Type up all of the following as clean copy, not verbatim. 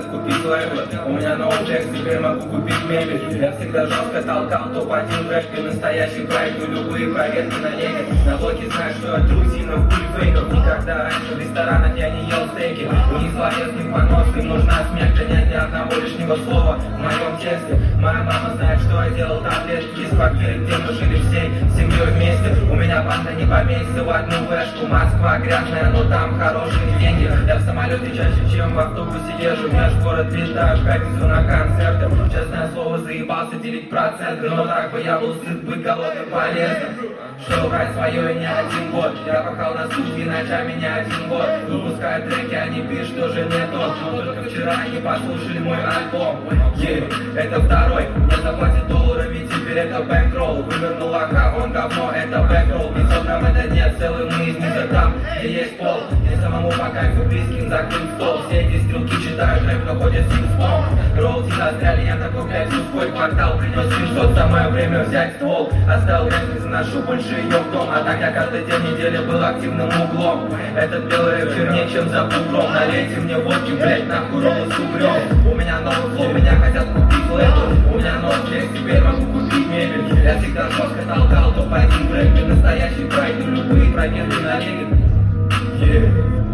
купить лейблы. У меня новый трек, теперь могу купить мебель. Я всегда жестко толкал топ-1 трек и настоящий проект. И любые проверки на неге. На блоке знают, что я трусина в пуль фейков. Никогда раньше в ресторанах я не ел стейки. У них словесный понос, им нужна смерть, а нет ни одного лишнего слова в моем тесте. Моя мама знает, что я делал таблетки из квартиры, где мы жили всей семьей вместе. У меня банда не поместится в одну вешку. Москва грязная, но там хорошие деньги. Я в самолете чаще, чем в автобусе езжу. Межгород летаю в пятницу на концерты. Честное слово, заебался делить проценты. Но так бы я был сыт, быть голодным полезно. Что брать свое и не один год. Я пахал на сутки, ночами не один год. Выпускают треки, они пишут, что же не тот. Но только вчера они послушали мой альбом. Это второй, мне заплатят долларами, теперь это бэкролл. Вывернул ака, он говно, это бэкролл. Несет нам это нет, целый мы из них там, где есть пол. Мне самому по кайфу близким закрыть стол. Все эти стрелки читают рэп, но ходят синспом. Роллти застряли, я такой, блядь, сухой квартал. Принес скриншот, самое время взять ствол. Оставил рэп, не заношу больше ее в дом. А так я каждый день недели был активным углом. Этот белый рэп чернее, чем за бугром. Налейте мне водки, блядь, нахуй роллы с угрём. У меня новый флоу, меня хотят купить лейбл. У меня новый трек, теперь могу купить мебель. Я всегда жестко толкал топ-1 трек. И настоящий проект, и любые проверки на лиге.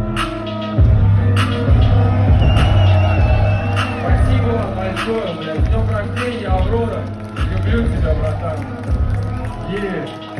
Спасибо вам большое, блядь. С днем рождения, Аврора. Люблю тебя, братан.